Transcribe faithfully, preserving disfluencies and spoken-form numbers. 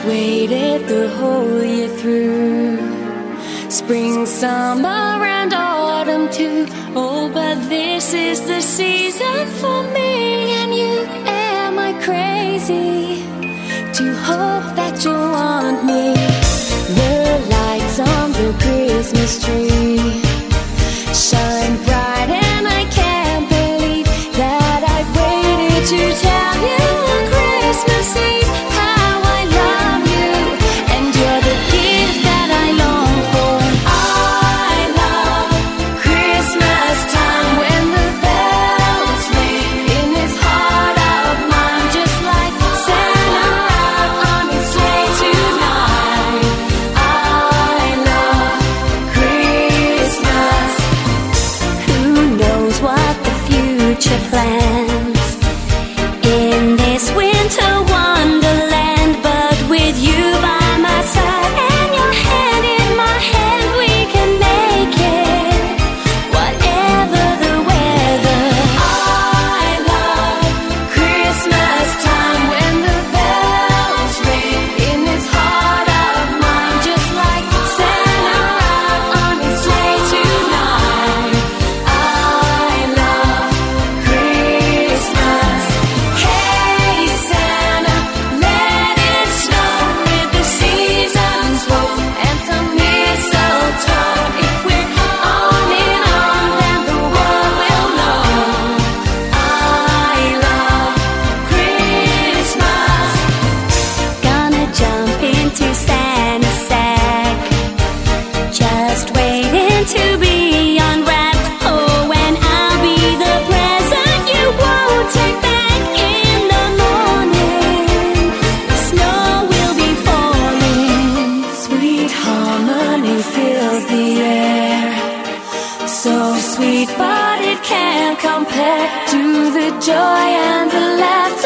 I've waited the whole year through, spring, summer, and autumn too. Oh, but this is the season for me and you. Am I crazy to hope that you want me? The lights on the Christmas tree shine bright, and I can't believe that I've waited to tell you on Christmas Eve how I love you, and you're the gift that I long for. I love Christmas time when the bells ring in this heart of mine, just like Santa out on his sleigh tonight. I love Christmas. Who knows what the future plans in this winter wonderland, but with you by my side and your hand in my hand, we can make it, whatever the weather. I love Christmas time when the bells ring in this heart of mine, just like Santa out on his sleigh tonight. I love Christmas. Hey Santa, let it snow with the season's woe and some mistletoe. If we're on and on, then the world will know. I love Christmas. Gonna jump into Santa's sack, just waiting to be unwrapped. Oh, and I'll be the present you won't take back. In the morning, the snow will be falling. Sweet harmony fills the air, so sweet, but it can't compare to the joy and the laughter